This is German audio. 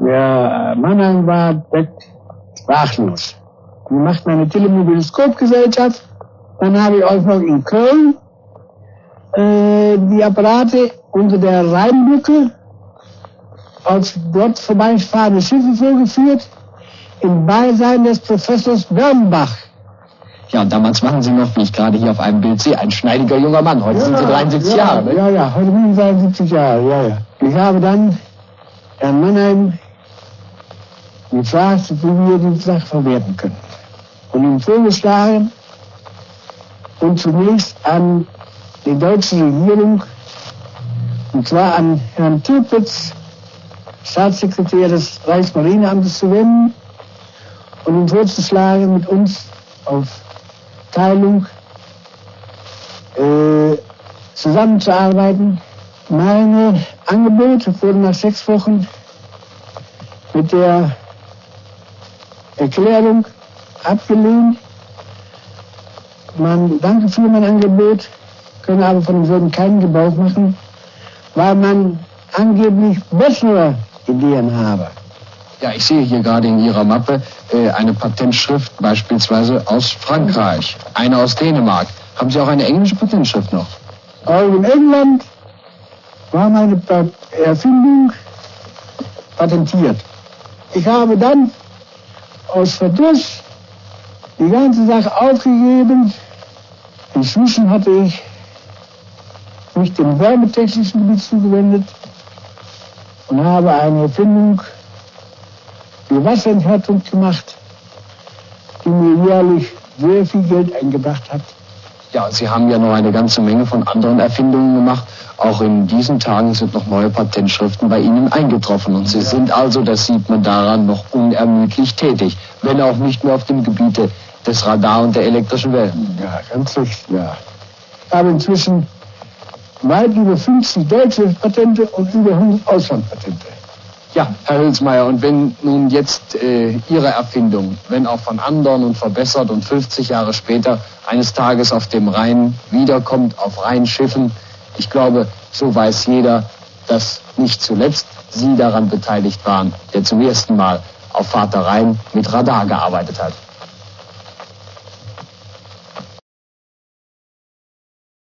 Der Mannheim war sprachlos. Die macht eine Telemobilskopgesellschaft. Dann habe ich auch noch in Köln die Apparate unter der Rheinbrücke auf dort vorbeifahrende Schiffe vorgeführt, im Beisein des Professors Birnbach. Ja, und damals waren Sie noch, wie ich gerade hier auf einem Bild sehe, ein schneidiger junger Mann. Heute sind Sie 73 Jahre, ne? Ja, heute bin ich 73 Jahre, ja. Ich habe dann Herrn Mannheim gefragt, wie wir die Sache verwerten können. Und ihm vorgeschlagen, und zunächst an die deutsche Regierung, und zwar an Herrn Türpitz, Staatssekretär des Reichsmarineamtes, zu wenden und ihm vorzuschlagen, mit uns auf Teilung zusammenzuarbeiten. Meine Angebote wurden nach 6 Wochen mit der Erklärung abgelehnt. Man danke für mein Angebot, können aber von demselben keinen Gebrauch machen, weil man angeblich bessere Ideen habe. Ja, ich sehe hier gerade in Ihrer Mappe eine Patentschrift beispielsweise aus Frankreich, eine aus Dänemark. Haben Sie auch eine englische Patentschrift noch? Auch in England war meine Erfindung patentiert. Ich habe dann aus Verdruss die ganze Sache aufgegeben. Inzwischen hatte ich mich dem wärmetechnischen Gebiet zugewendet und habe eine Erfindung für Wasserenthaltung gemacht, die mir jährlich sehr viel Geld eingebracht hat. Ja, Sie haben ja noch eine ganze Menge von anderen Erfindungen gemacht. Auch in diesen Tagen sind noch neue Patentschriften bei Ihnen eingetroffen. Und Sie sind also, das sieht man daran, noch unermüdlich tätig. Wenn auch nicht mehr auf dem Gebiete des Radar und der elektrischen Wellen. Ja, ganz richtig, ja. Ich habe inzwischen weit über 50 deutsche Patente und über 100 Auslandpatente. Ja, Herr Hülsmeyer, und wenn nun jetzt Ihre Erfindung, wenn auch von anderen und verbessert und 50 Jahre später eines Tages auf dem Rhein wiederkommt, auf Rheinschiffen, ich glaube, so weiß jeder, dass nicht zuletzt Sie daran beteiligt waren, der zum ersten Mal auf Vater Rhein mit Radar gearbeitet hat.